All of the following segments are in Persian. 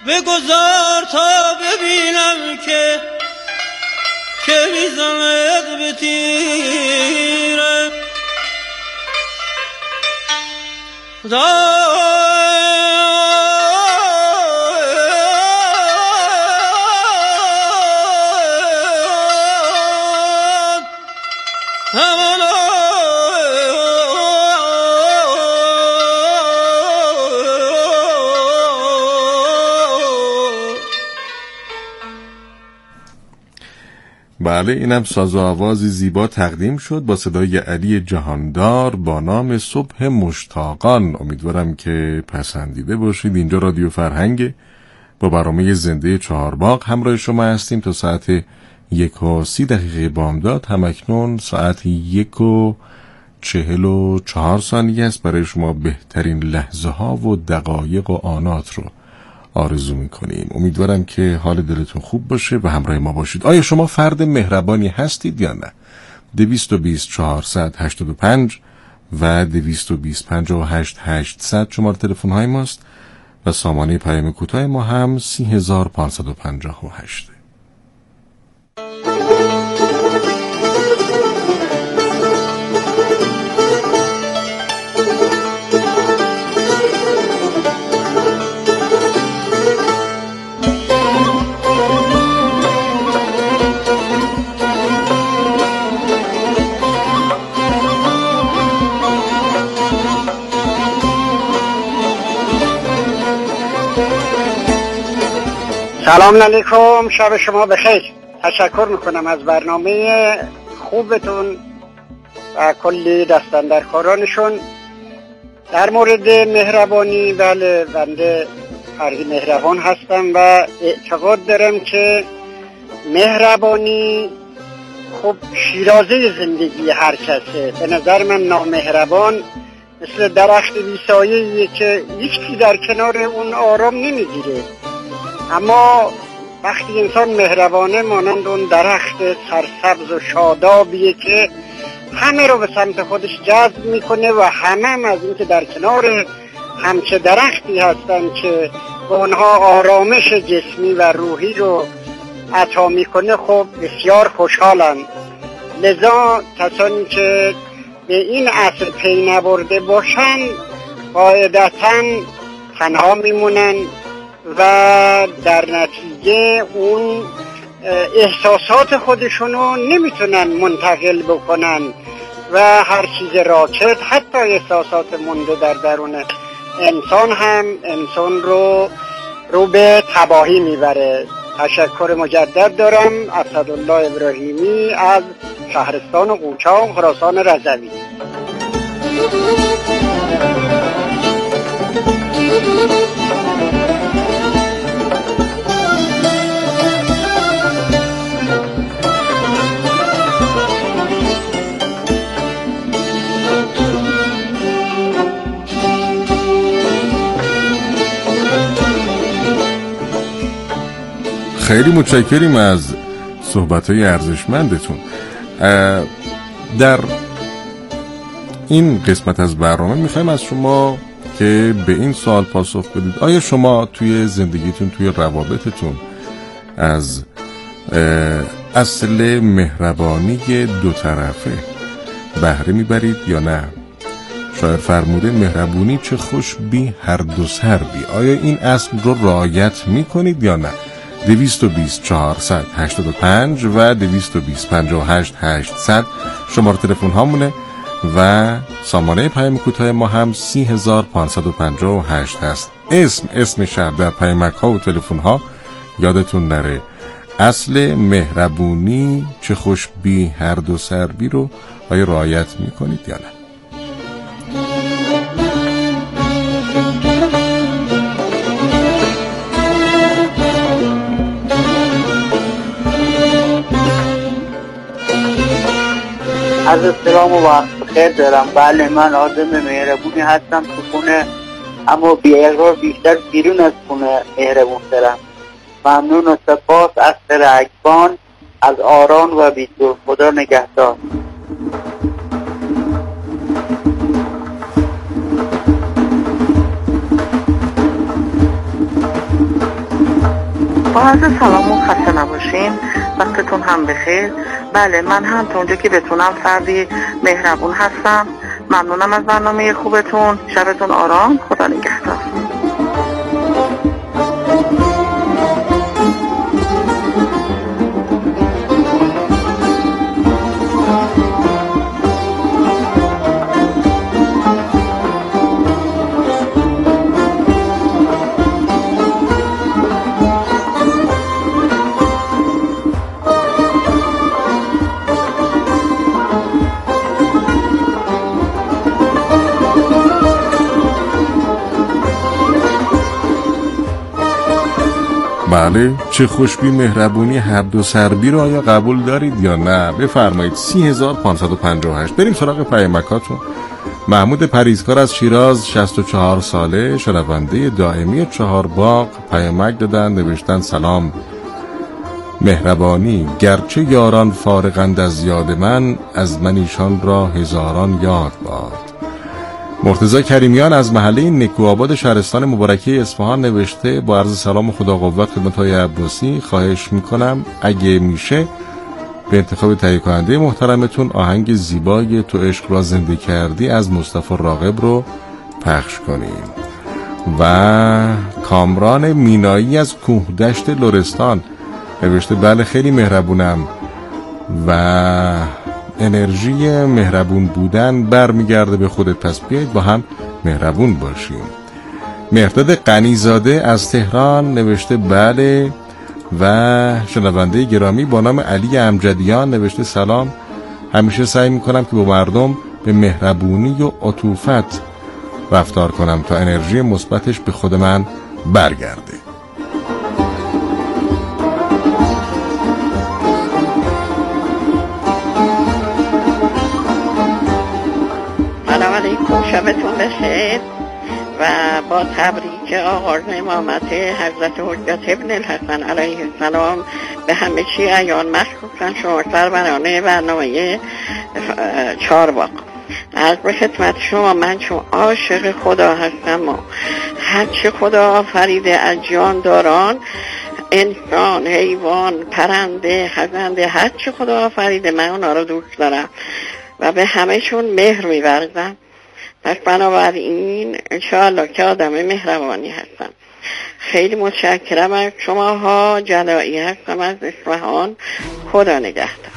بگذار تا ببینم که میزند به تیره بله، اینم ساز و آوازی زیبا تقدیم شد با صدای علی جهاندار با نام صبح مشتاقان. امیدوارم که پسندیده باشید. اینجا رادیو فرهنگ با برنامه زنده چهارباغ همراه شما هستیم تا ساعت 1:30 بامداد. همکنون ساعت 1:44 است. برای شما بهترین لحظه ها و دقایق و آنات رو آرزو میکنیم. امیدوارم که حال دلتون خوب باشه و همراه ما باشید. آیا شما فرد مهربانی هستید یا نه؟ 220 485 و 220 58 800 شماره تلفن های ماست و سامانه پیام کوتاه ما هم 30558. سلام علیکم، شب شما بخیر. تشکر میکنم از برنامه خوبتون و کلی دستاندرکارانشون. در مورد مهربانی، بله، بنده فردی مهربان هستم و اعتقاد دارم که مهربانی خب شیرازه زندگی هر کسه. به نظر من نامهربان مثل درخت بیسایه‌ایه که هیچکی در کنار اون آرام نمیگیره، اما وقتی انسان مهربانه مانند اون درخت سرسبز و شادابیه که همه رو به سمت خودش جذب میکنه و همه از اینکه در کنار همچه درختی هستن که به اونها آرامش جسمی و روحی رو عطا میکنه خب بسیار خوشحالن. لذا کسانی که به این اصل پی نبرده باشن قاعدتاً تنها میمونن و در نتیجه اون احساسات خودشونو نمیتونن منتقل بکنن و هر چیز راکد، حتی احساسات مونده در درون انسان هم انسان رو به تباهی میبره. تشکر مجدد دارم. اسدالله ابراهیمی از شهرستان قوچان، خراسان رضوی. خیلی متشکریم از صحبت‌های ارزشمندتون. در این قسمت از برنامه میخوایم از شما که به این سوال پاسخ بدید: آیا شما توی زندگیتون، توی روابطتون از اصل مهربانی دو طرفه بهره میبرید یا نه؟ شاعر فرموده مهربونی چه خوش بی هر دو سر بی. آیا این اصل رو رعایت میکنید یا نه؟ 220 485 و 220 58 800 شماره تلفن هامونه و سامانه پیام کوتاه ما هم 30558 هست. اسم شهر در پیامک ها و تلفن ها یادتون نره. اصل مهربونی چه خوش بی هر دو سر بی رو آیا رعایت میکنید یا نه؟ از سلام و وقت خیر دارم. بله، من آدم مهربونی هستم تو خونه، اما بی اقرار بیشتر بیرون از خونه مهربون دارم. ممنون و سپاس از اکبان از آران و بیدور. خدا نگهدار. عرض سلام و خسته نباشین، وقتتون هم بخیر. بله، من هم تا اونجا که بتونم فردی مهربون هستم. ممنونم از برنامه خوبتون. شبتون آرام. خدا نگهدار. بله، چه خوشبی مهربونی هر دو سربی رو آیا قبول دارید یا نه؟ بفرمایید. 30558. بریم سراغ پیامکاتون. محمود پریزکار از شیراز، 64 ساله، شنونده دائمی چهارباغ، پیامک دادن، نوشتن سلام مهربانی، گرچه یاران فارغند از یاد من، از من ایشان را هزاران یاد باد. مرتضی کریمیان از محله نکوآباد شهرستان مبارکه اصفهان نوشته با عرض سلام و خدا قوت خدمت‌های عباسی، خواهش میکنم اگه میشه به انتخاب تهیه کننده محترمتون آهنگ زیبای تو عشق را زنده کردی از مصطفی راغب رو پخش کنیم. و کامران مینایی از کوهدشت لرستان نوشته بله خیلی مهربونم و انرژی مهربون بودن برمیگرده به خودت، پس بیایید با هم مهربون باشیم. مهرداد غنیزاده از تهران نوشته بله و شنونده گرامی با نام علی امجدیان نوشته سلام، همیشه سعی میکنم که با مردم به مهربونی و عطوفت رفتار کنم تا انرژی مثبتش به خود من برگرده. سلام علیکم، شبتون بخیر و با تبریک آغاز امامت حضرت حجت ابن الحسن علیه السلام به همه چی ایان مخصوصا شما سرورانه برنامه چهارباغ. از به خدمت شما، من چون عاشق خدا هستم و هرچی خدا آفریده از جانداران، انسان، حیوان، پرنده، خزنده، هرچی خدا آفریده من اونا رو دوست دارم و به همهشون مهر می‌ورزم. پس بنابراین انشاءالله که آدم مهربانی هستم. خیلی متشکرم از شماها. جلایی هستم از اصفهان. خدا نگهدار.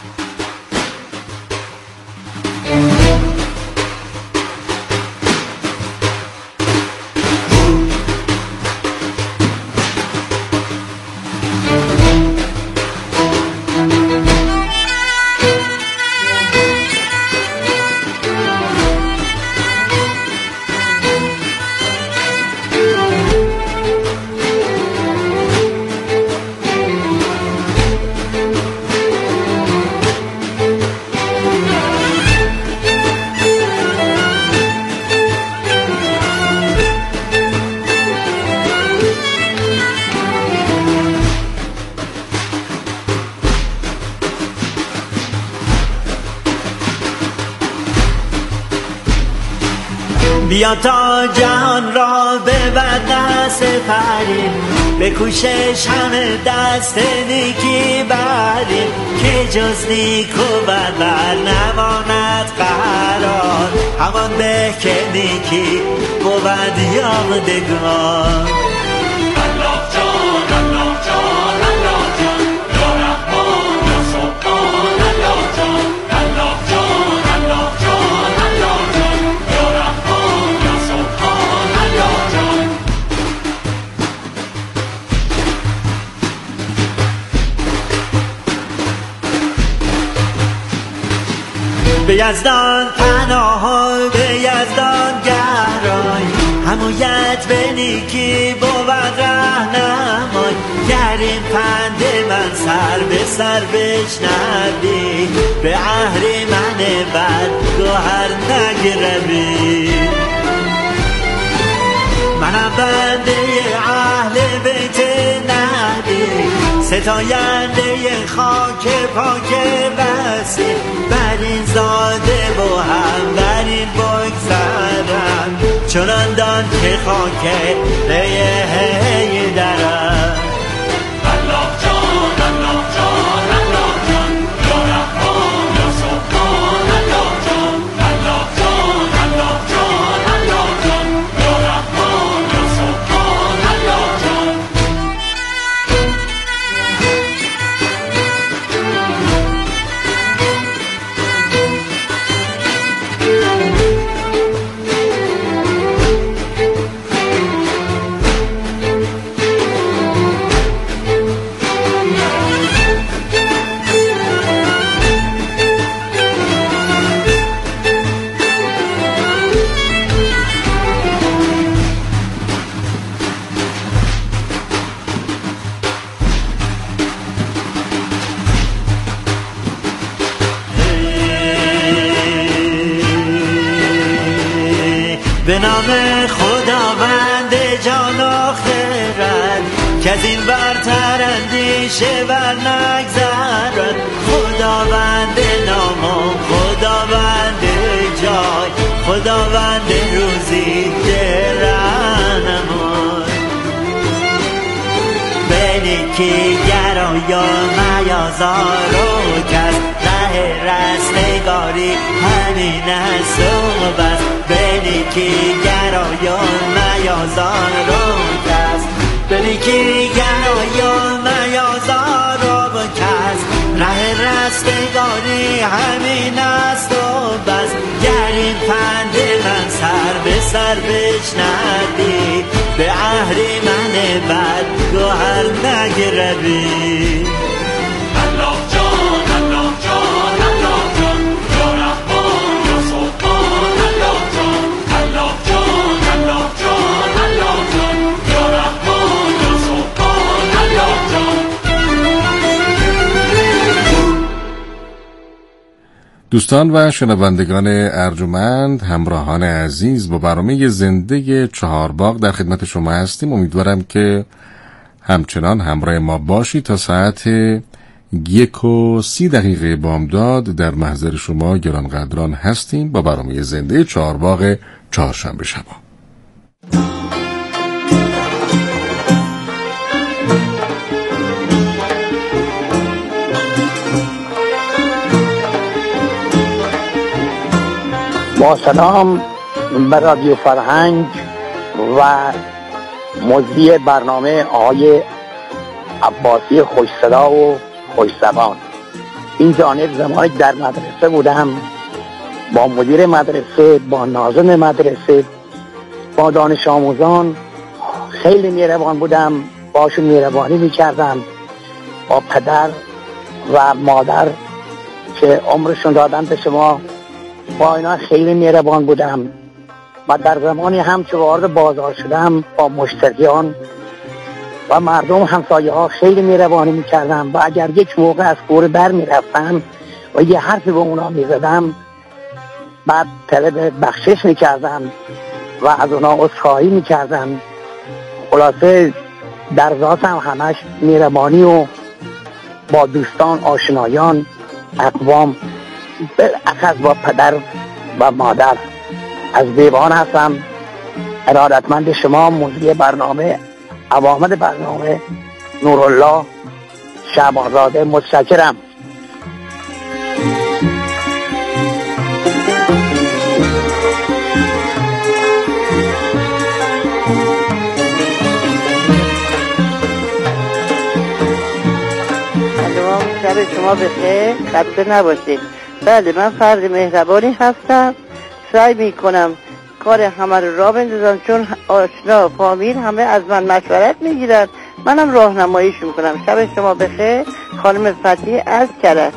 بیا تا جهان را ببر سپریم، به کوشش همه دست نیکی بریم، که جز نیک و بد بر نماند قرار، همان به که نیکی بود یادگار. الله جان، الله جان، الله جان، یا رحمان یا سبحان. الله جان، الله جان، الله جان، الله جان، یا رحمان یا سبحان. الله جان. به یزدان پناه، به یزدان گرای، حمایت به نیکی بود رهنمای. گر این پند من سر به سر بشنوی، به عهر من بد گوهر نگرمی. منم بنده اهل بیت نبی، ستاینده خاک پاک بسی، بر این زاده با هم بر این بگذرم، چنان دان که خاک ریه درم. به نام خداوند جان و خرد که از این برتر اندیشه بر نگذرد. خداوند نام و خداوند جای، خداوند روزی درنمون. بلیکی گرایا میازار و کس ره رستگاری همین است و بس. بلیکی گرایا میازار و کس، بلیکی گرایا میازار و کس ره رستگاری همین است و بس. گر این پند من سر به سر بشنوی، به اهریمن بد گوهر نگردی. الله جان الله جان الله جان یا رحمان یا سلطان. الله جان الله جان الله جان الله جان یا رحمان یا سلطان. الله جان. دوستان و شنوندگان ارجمند، همراهان عزیز، با برنامه زنده چهارباغ در خدمت شما هستیم. امیدوارم که همچنان همراه ما باشید تا ساعت 1:30 بامداد در محضر شما گرانقدران هستیم با برنامه زنده چهارباغ چهارشنبه شبا. با سلام به رادیو فرهنگ و مجری برنامه آقای عباسی خوش صدا و خوش زبان. این جانب زمانی در مدرسه بودم، با مدیر مدرسه، با ناظم مدرسه، با دانش آموزان خیلی مهربان بودم، باشون مهربانی میکردم. با پدر و مادر که عمرشون دادن به شما، با اینا خیلی مهربان بودم. و در زمانی هم که وارد بازار شدم با مشتریان و مردم همسایه ها خیلی مهربانی میکردم. و اگر یک موقع از کوره بر میرفتم و یه حرفی به اونا میزدم، بعد طلب بخشش میکردم و از اونا عذرخواهی میکردم. خلاصه در ذاتم همش مهربانی و با دوستان، آشنایان، اقوام، بالاخص با پدر و مادر. از دیوان هستم، ارادتمند شما، مجری برنامه، عوامل برنامه نورالله شعبانزاده. متشکرم. سلام، شب شما بخیر، خسته نباشید. بله، من فرد مهربانی هستم، سعی میکنم کار همه رو راه بندازم، چون آشنا فامیل همه از من مشورت میگیرن، منم راهنماییش میکنم. شب شما بخیر، خانم فتحی از کرج.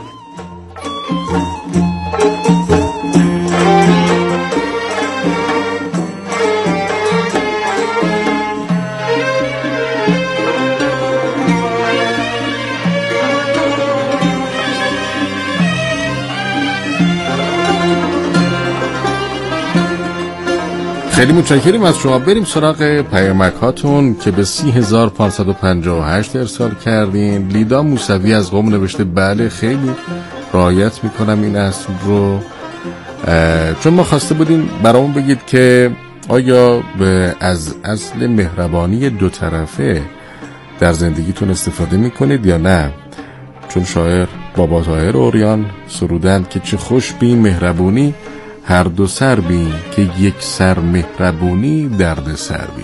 خیلی متشکریم از شما. بریم سراغ پیامک هاتون که به 3558 ارسال کردین. لیدا موسوی از قم نوشته بله خیلی رعایت میکنم این اصل رو، چون ما خواسته بودیم برامون بگید که آیا از اصل مهربانی دو طرفه در زندگیتون استفاده میکنید یا نه؟ چون شاعر بابا طاهر اوریان سرودند که چه خوش بی مهربونی هر دو سر بین، که یک سر مهربونی درد سر بین.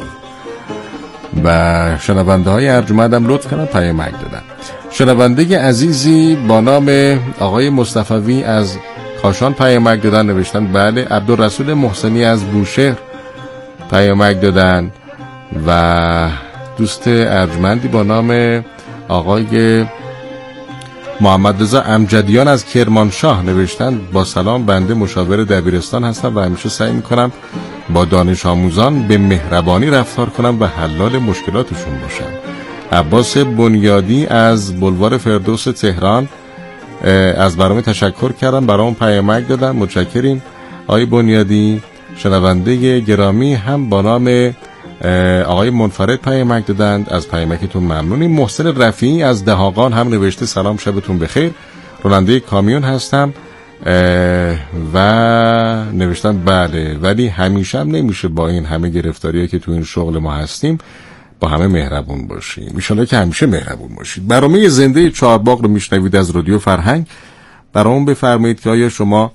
و شنونده های ارجمندم لطف کردن پیامک دادن. شنونده عزیزی با نام آقای مصطفی از کاشان پیامک دادن، نوشتن بله. عبدالرسول محسنی از بوشهر پیامک دادن و دوست ارجمندی با نام آقای محمد رضا امجدیان از کرمانشاه نوشتن با سلام، بنده مشاور دبیرستان هستم و همیشه سعی میکنم با دانش آموزان به مهربانی رفتار کنم و حلال مشکلاتشون باشم. عباس بنیادی از بلوار فردوس تهران از برنامه تشکر کردم، برام پیامک دادن، متشکریم آقای بنیادی. شنونده گرامی هم با نام آقای منفرد پیامک دادند، از پیامکتون ممنونیم. محسن رفیعی از دهاقان هم نوشته سلام شبتون بخیر، راننده کامیون هستم و نوشتن بله ولی همیشه هم نمیشه با این همه گرفتاریه که تو این شغل ما هستیم با همه مهربون باشیم. انشالله که همیشه مهربون باشید. برنامه زنده چهارباغ رو میشنوید از رادیو فرهنگ. برامون بفرمایید که آیا شما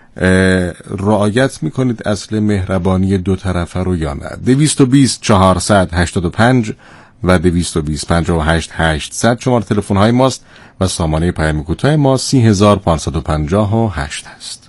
رعایت میکنید اصل مهربانی دو طرفه رو یا نه؟ 220 485 و 220 58 800 شماره تلفن های ماست و سامانه پیام کوتاه ما 3558 هست.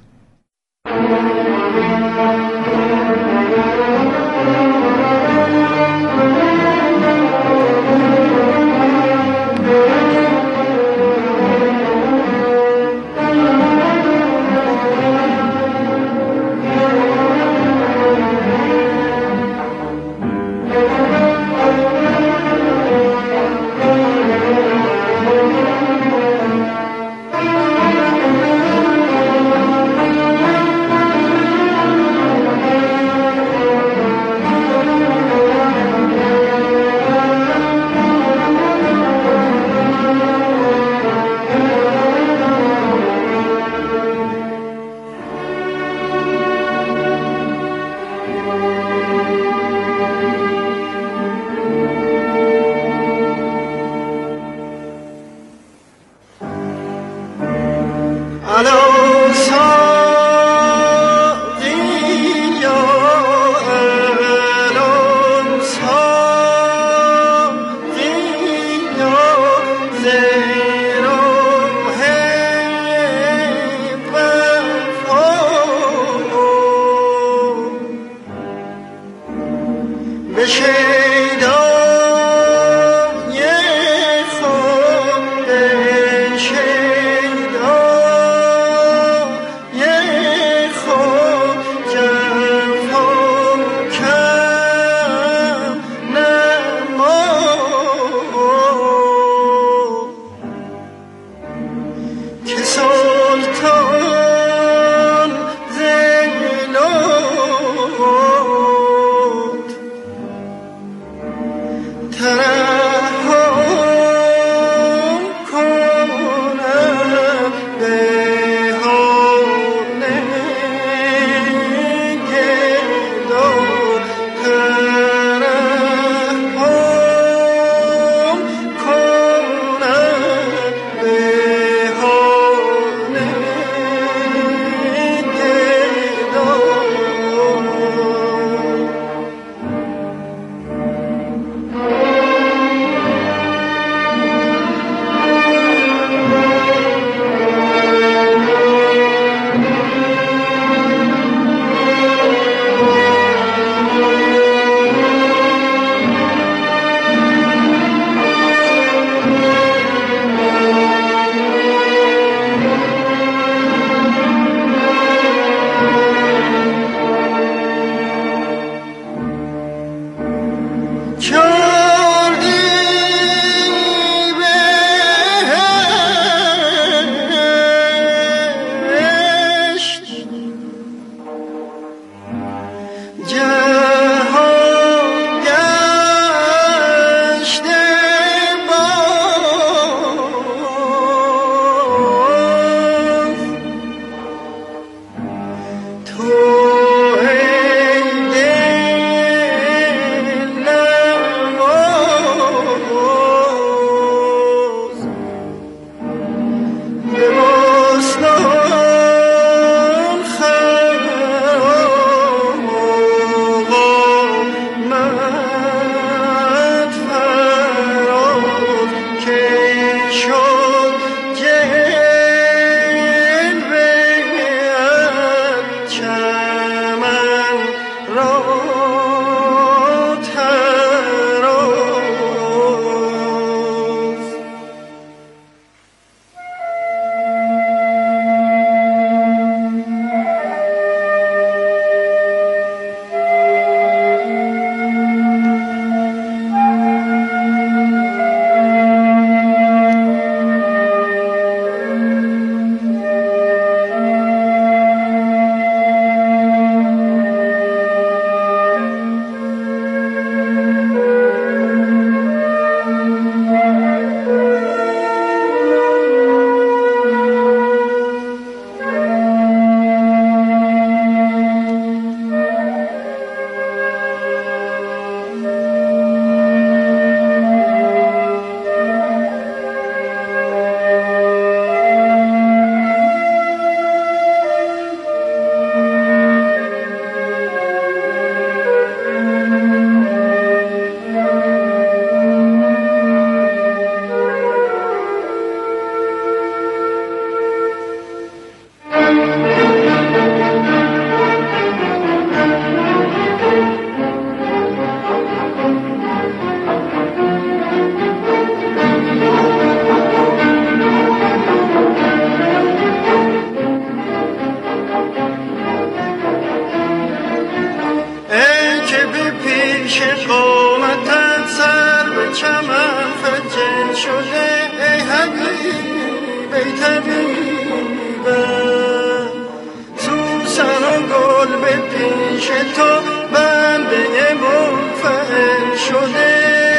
پیش تو بنده منفعل شده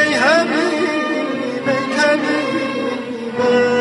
حبیب طبیبم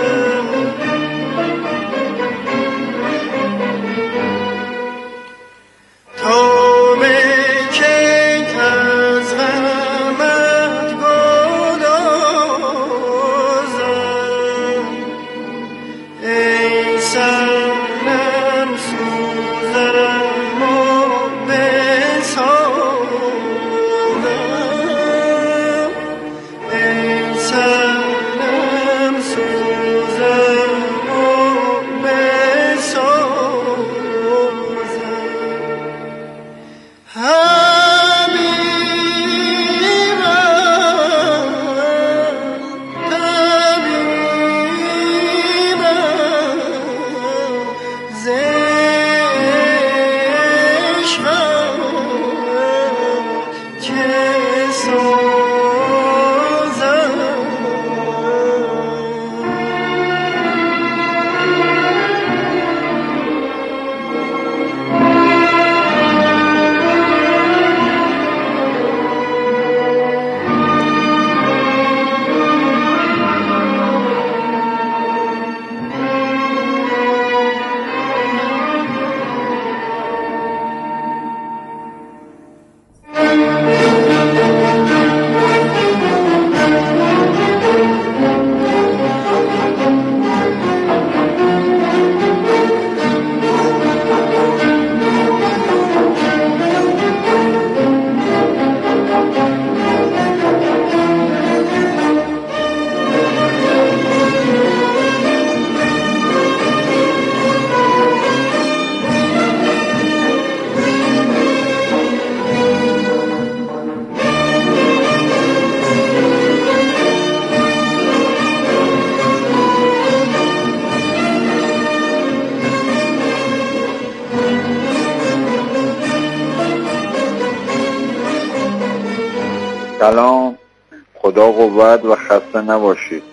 سلام، خدا قوت و خسته نباشید.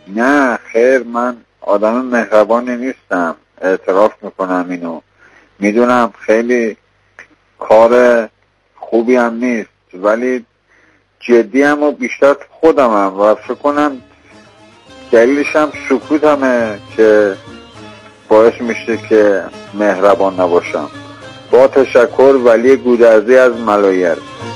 نه خیر، من آدم مهربانی نیستم، اعتراف میکنم اینو. میدونم خیلی کار خوبی هم نیست، ولی جدی هم و بیشتر خودمم و فکر کنم دلیلش هم سکوتمه که باعث میشه که مهربان نباشم. با تشکر، ولی گودرزی از ملایر.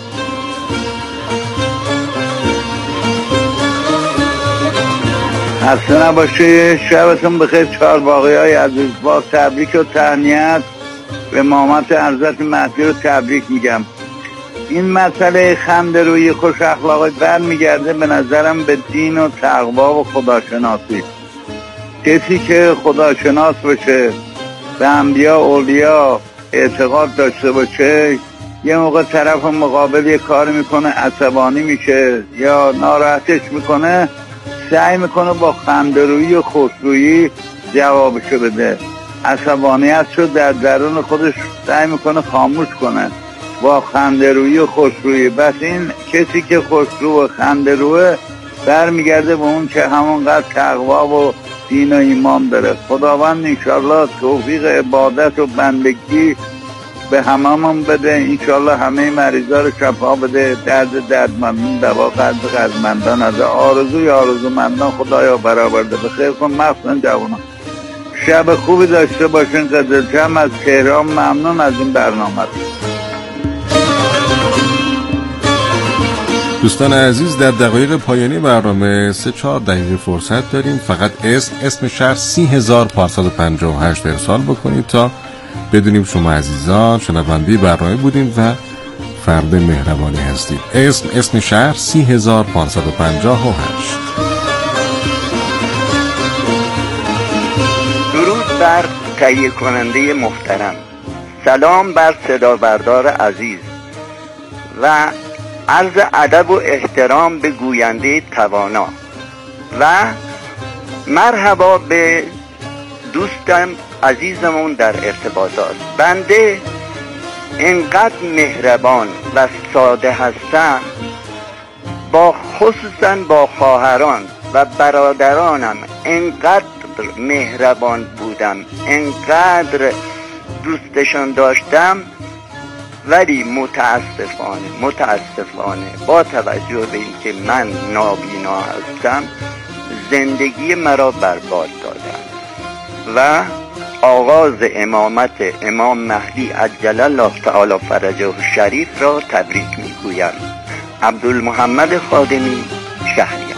خسته نباشید، شبتون بخیر. چهارباغی های عزیز، با تبریک و تهنیت به مامت حضرت مهدی رو تبریک میگم. این مسئله خنده روی خوش اخلاقی برمیگرده به نظرم به دین و تقوا و خداشناسی. کسی که خداشناس باشه، به انبیا اولیا اعتقاد داشته باشه، یه موقع طرف مقابل یه کار میکنه عصبانی میشه یا ناراحتش میکنه، سعی میکنه با خنده‌رویی و خوشرویی جوابشو بده. عصبانیتشو در درون خودش سعی میکنه خاموش کنه با خنده‌رویی و خوشرویی. بس این کسی که خوشرو و خنده‌روه برمیگرده به اون که همونقدر تقوا و دین و ایمان داره. خداوند انشالله توفیق عبادت و بندگی به هممون بده. انشالله همه مریضا رو شفا بده، درد دردمندان دوا، قلب قدرمندان از آرزوی آرزومندان خدایا برآورده. بخیر کن مخصوصا جوانان. شب خوبی داشته باشین. قدرتم از تهران ممنون از این برنامه. دوستان عزیز، در دقایق پایانی برنامه 3-4 دقیقه فرصت داریم. فقط اسم شهر 30558 ارسال بکنید تا بدونیم شما عزیزان شنونده برنامه بودیم و فرد مهربانی هستید. اسم شهر 30558. درود بر تهیه کننده محترم. سلام بر صدا بردار عزیز و عرض ادب و احترام به گوینده توانا و مرحبا به دوستم عزیزمون در ارتباطات. بنده انقدر مهربان و ساده هستم، با خصوصا با خواهران و برادرانم انقدر مهربان بودم، انقدر دوستشان داشتم ولی متاسفانه با توجه به اینکه من نابینا هستم زندگی مرا برباد دادن و آغاز امامت امام مهدی عجل الله تعالی فرجه شریف را تبریک میگویم. عبدالمحمد خادمی، شهریار.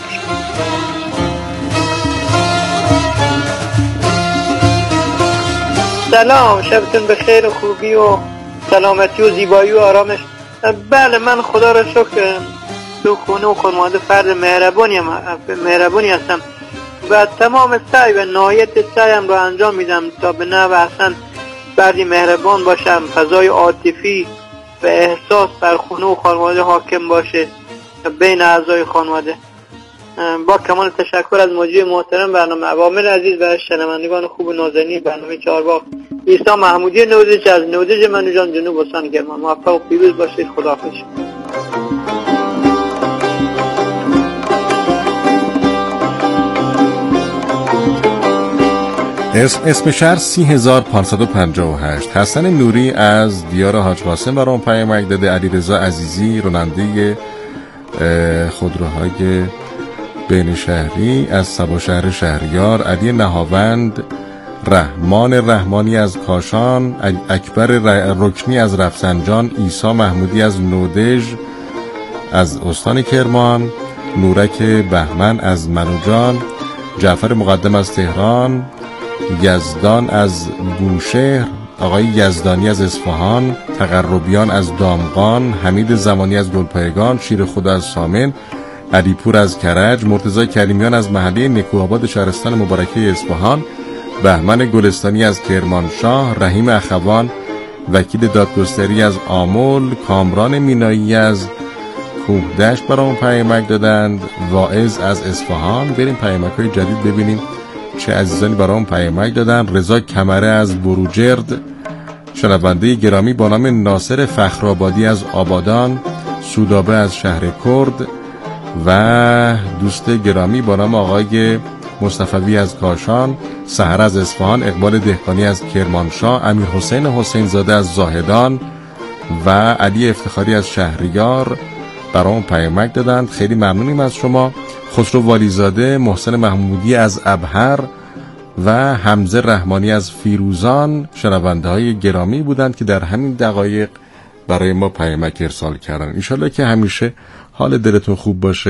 سلام، شبتون بخیر و خوبی و سلامتی و زیبایی و آرامش. بله، من خدا را شکر تو خونه و خانواده فرد مهربانی هستم و تمام سعی و نهایت سعیم را انجام میدم تا به نحو احسن فردی مهربان باشم، فضای عاطفی و احساس بر خونه و خانواده حاکم باشه بین اعضای خانواده. با کمال تشکر از مجری محترم برنامه عوامل عزیز و شنوندگان خوب و نازنین برنامه چهارباغ، عیسی محمودی نودج از نودج منوجان جنوب استان کرمان. موفق و پیروز باشید. خداحافظ. اسم شهر 30558. حسن نوری از دیار حاج قاسم برام پیامک داده. علیرضا عزیزی راننده خودروهای بین شهری از سبا شهر شهریار. علی نهاوند، رحمان رحمانی از کاشان، اکبر رکنی از رفسنجان، عیسی محمودی از نودج از استان کرمان، نورک بهمن از منوجان، جعفر مقدم از تهران، یزدان از بوشهر، آقای یزدانی از اصفهان، تقربیان از دامغان، حمید زمانی از گلپایگان، شیر خدا از سامن، علیپور از کرج، مرتضی کریمیان از محله نکوآباد شهرستان مبارکه اصفهان، بهمن گلستانی از کرمانشاه، رحیم اخوان وکیل دادگستری از آمل، کامران مینایی از کوهدشت برامون پیامک دادند، واعظ از اصفهان. بریم پیامک های جدید ببینیم چه عزیزانی برامون پیامک دادن. رضا کمره از بروجرد، شنونده گرامی با نام ناصر فخرآبادی از آبادان، سودابه از شهر کرد و دوست گرامی با نام آقای مصطفی از کاشان، سحر از اصفهان، اقبال دهقانی از کرمانشاه، امیر حسین حسین زاده از زاهدان و علی افتخاری از شهریار برامون پیامک دادند. خیلی ممنونیم از شما. خسرو والیزاده، محسن محمودی از ابهر و حمزه رحمانی از فیروزان شنونده های گرامی بودند که در همین دقایق برای ما پیامک ارسال کردن. انشالله که همیشه حال دلتون خوب باشه.